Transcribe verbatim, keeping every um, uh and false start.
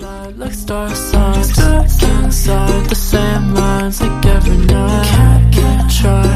light like star signs, stuck inside the same lines like every night. Can't, can't try